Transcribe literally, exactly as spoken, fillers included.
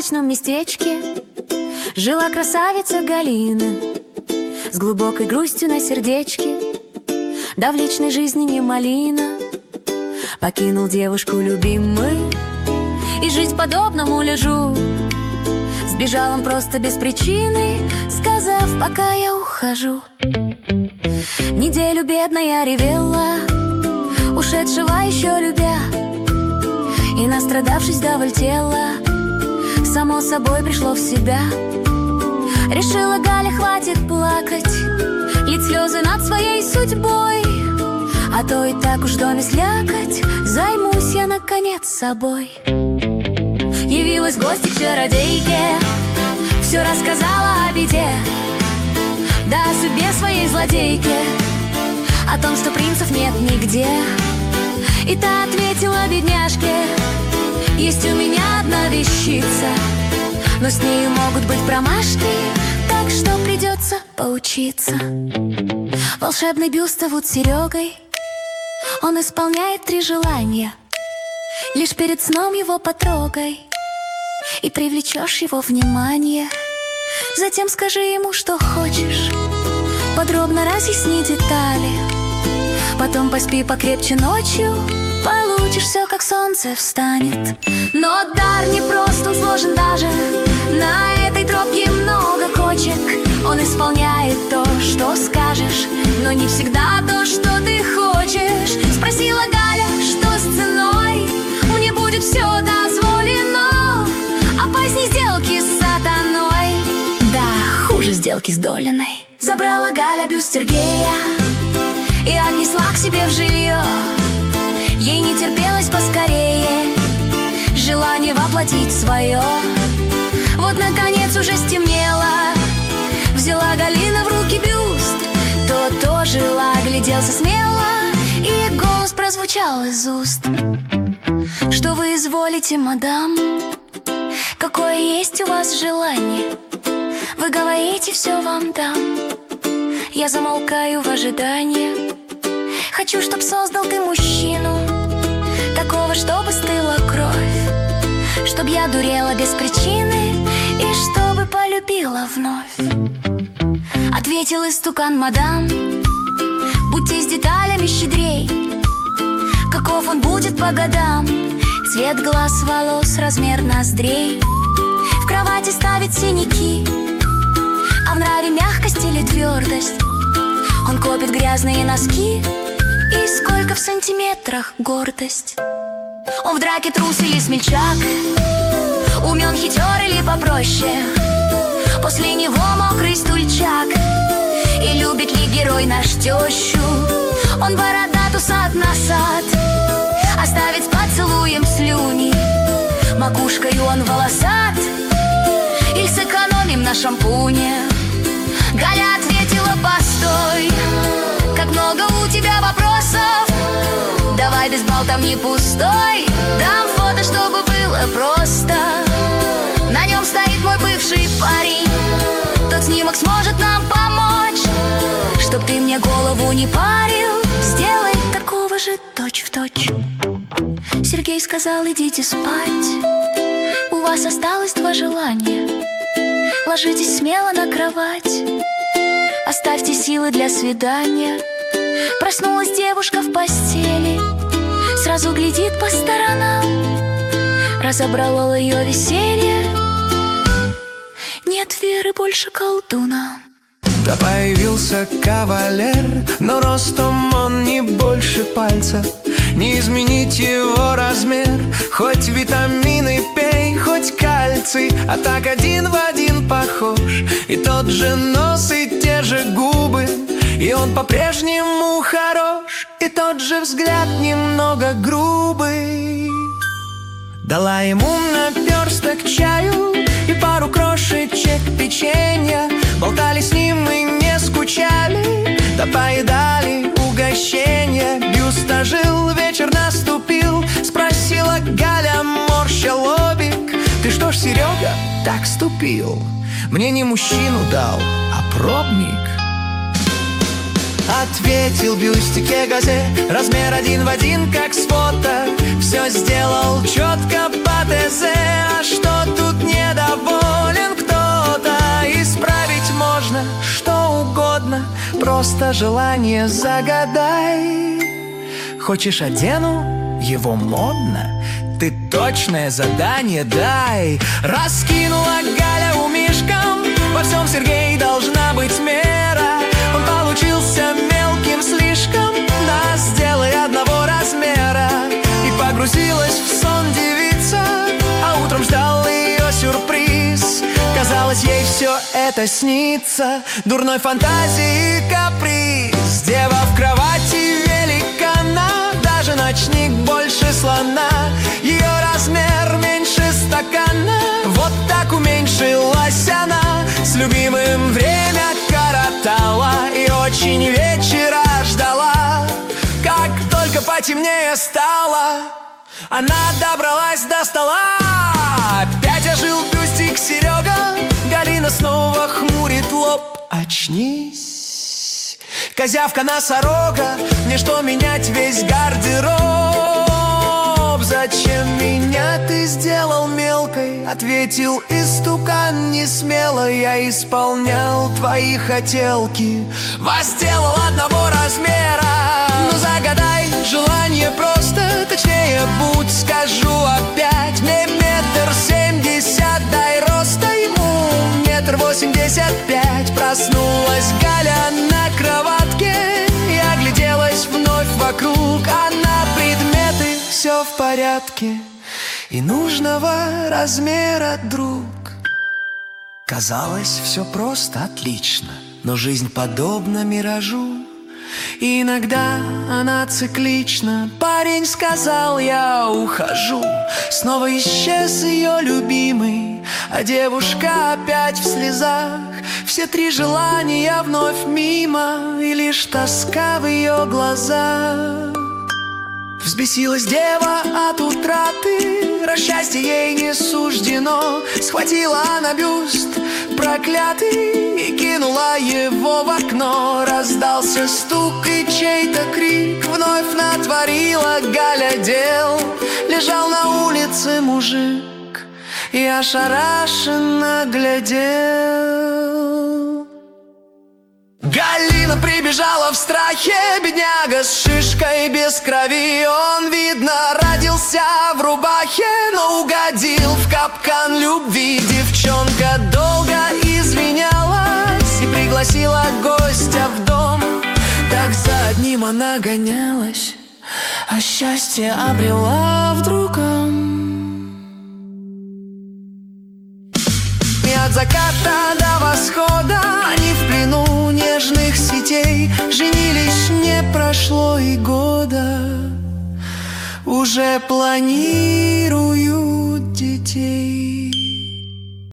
сказочном местечке жила красавица Галина с глубокой грустью на сердечке. Да в личной жизни не малина. Покинул девушку любимый, и жить подобному лежу. Сбежал он просто без причины, сказав: пока я ухожу. Неделю бедно я ревела, ушедшего еще любя, и, настрадавшись вдоволь тела, само собой пришло в себя. Решила Галя: хватит плакать, лить слезы над своей судьбой, а то и так уж в доме слякоть, займусь я наконец собой. Явилась в гости к чародейке, все рассказала о беде, да о судьбе своей злодейке, о том, что принцев нет нигде. И та ответила бедняжке: есть у меня одна вещица, но с нею могут быть промашки, так что придется поучиться. Волшебный бюст зовут Серегой, он исполняет три желания. Лишь перед сном его потрогай, и привлечешь его внимание. Затем скажи ему, что хочешь, подробно разъясни детали. Потом поспи покрепче ночью, получишь все, как солнце встанет. Но дар не прост, он сложен даже, на этой тропке много кочек. Он исполняет то, что скажешь, но не всегда то, что ты хочешь. Спросила Галя: что с ценой? Мне будет все дозволено. Опасней сделки с сатаной, да, хуже сделки с Долиной. Забрала Галя бюст Сергея и отнесла к себе в жилье. Ей не терпелось поскорее желание воплотить свое. Вот наконец уже стемнело, взяла Галина в руки бюст. Тот ожила, огляделся смело, и голос прозвучал из уст: что вы изволите, мадам? Какое есть у вас желание? Вы говорите, все вам дам. Я замолкаю в ожидании. Хочу, чтоб создал ты мужчину, такого, чтобы стыла кровь, чтоб я дурела без причины и чтобы полюбила вновь. Ответил истукан: мадам, будьте с деталями щедрей. Каков он будет по годам? Цвет глаз, волос, размер ноздрей. В кровати ставит синяки, а в нраве мягкость или твердость. Он копит грязные носки, и сколько в сантиметрах гордость. Он в драке трус или смельчак, умен, хитер или попроще. После него мокрый стульчак, и любит ли герой наш тещу? Он бородат, усат на сад, оставит с поцелуем слюни. Макушкою он волосат, или сэкономим на шампуне? Галя ответила: постой, как много у тебя вопросов. Давай без болтовни пустой, дам фото, чтобы было просто. На нем стоит мой бывший парень, тот снимок сможет нам помочь. Чтоб ты мне голову не парил, сделай такого же точь-в-точь. Сергей сказал: идите спать, у вас осталось два желания. Ложитесь смело на кровать, оставьте силы для свидания. Проснулась девушка в постели, сразу глядит по сторонам. Разобрало ее веселье, нет веры больше колдунам. Да появился кавалер, но ростом он не больше пальца. Не изменить его размер, хоть витамины пей, хоть кальций, а так один в один похож. И тот же нос, и те же губы, и он по-прежнему хорош. И тот же взгляд немного грубый. Дала ему наперсток чаю и пару крошечек печенья. Болтали с ним и не скучали, да поедали угощенья. Бюст ожил, вечер наступил. Спросила Галя, морща лобик: ты что ж, Серега, так ступил? Мне не мужчину дал, а пробник. Ответил бюстике газе, размер один в один, как с фото. В Все сделал четко по ТЗ, а что тут недоволен кто-то? Исправить можно что угодно, просто желание загадай. Хочешь, одену его модно? Ты точное задание дай. Раскинула Галя умишком, во всем Сергей должна быть мера. Он получился мелким слишком, да сделай одного размера. И погрузилась в сон девица, а утром ждал ее сюрприз. Казалось, ей все это снится, дурной фантазии каприз. Дева в кровати великана, даже ночник больше слона. Ее размер меньше стакана, вот так уменьшилась она. С любимым время коротала и очень вечера ждала. Как только потемнее стало, она добралась до стола. Опять ожил бюстик Серега, Галина снова хмурит лоб. Очнись, козявка-носорога, мне что менять весь гардероб? Зачем меня ты сделал мелкой? Ответил истукан несмело. Я исполнял твои хотелки, возделал одного размера. Ну загадай желание просто, точнее будь, скажу опять. Мне метр семьдесят, дай роста ему метр восемьдесят пять. Проснулась Галя на кроватке и огляделась вновь вокруг. Она предметы, все в порядке и нужного размера друг. Казалось, все просто отлично, но жизнь подобна миражу. И иногда она циклична. Парень сказал, я ухожу. Снова исчез ее любимый, а девушка опять в слезах. Все три желания вновь мимо, и лишь тоска в ее глазах. Взбесилась дева от утраты, счастье ей не суждено. Схватила она бюст проклятый и кинула его в окно. Раздался стук и чей-то крик, вновь натворила Галя дел. Лежал на улице мужик и ошарашенно глядел. Галина прибежала в страхе, бедняга с шишкой без крови. Он, видно, родился в рубахе, но угодил в капкан любви. Девчонка долго извинялась и пригласила гостя в дом. Так за одним она гонялась, а счастье обрела в другом. И от заката до восхода они в плену нежных сетей женились, не прошло и года, уже планируют детей.